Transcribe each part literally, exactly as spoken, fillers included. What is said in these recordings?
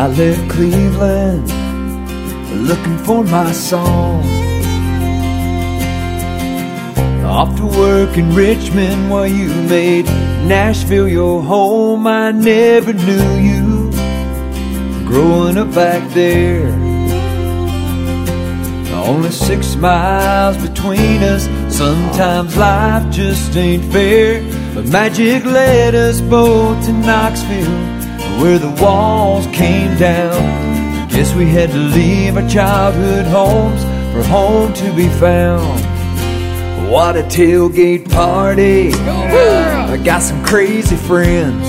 left Cleveland looking for my song. Off to work in Richmond while you made Nashville your home. I never knew you growing up back there. Only six miles between us. Sometimes life just ain't fair, but magic led us both to Knoxville, where the walls came down. Guess we had to leave our childhood homes for home to be found. What a tailgate party. I got some crazy friends.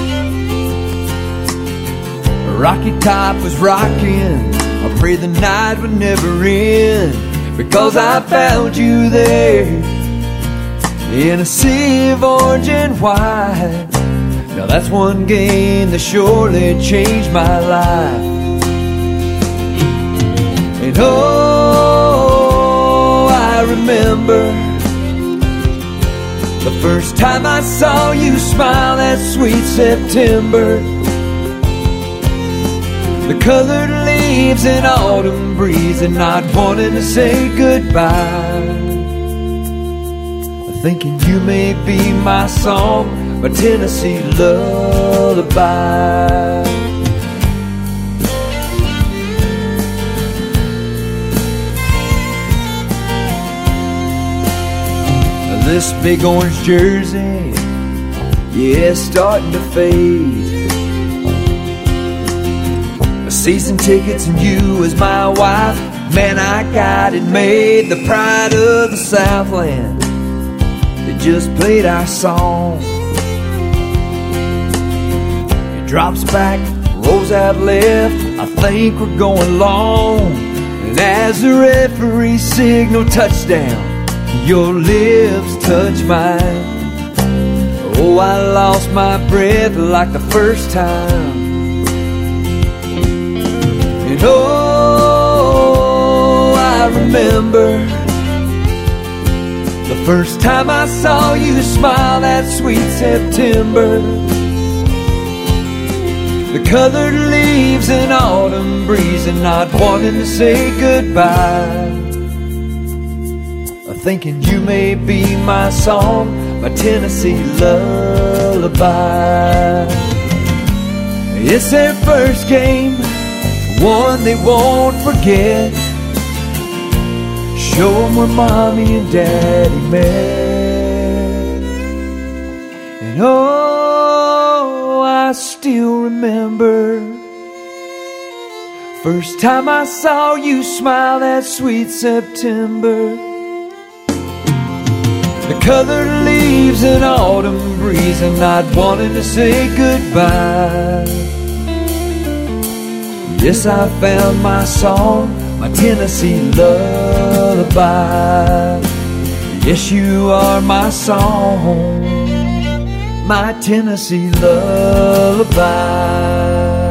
Rocky Top was rocking. I pray the night would never end, because I found you there in a sea of orange and white. Now that's one game that surely changed my life. And oh, I remember the first time I saw you smile that sweet September. The colored leaves in autumn breeze and not wanting to say goodbye. Thinking you may be my song, my Tennessee lullaby. This big orange jersey, yeah, it's starting to fade. Season tickets and you as my wife, man, I got it made. The pride of the Southland, it just played our song. It drops back, rolls out left, I think we're going long. And as the referee signaled touchdown, your lips touch mine. Oh, I lost my breath like the first time. And oh, I remember the first time I saw you smile that sweet September. The colored leaves in autumn breeze and not wanting to say goodbye. Thinking you may be my song, my Tennessee lullaby. It's their first game, one they won't forget. Show them where mommy and daddy met. And oh, I still remember first time I saw you smile that sweet September. The colored leaves in autumn breeze and not wanting to say goodbye. Yes, I found my song, my Tennessee lullaby. Yes, you are my song, my Tennessee lullaby.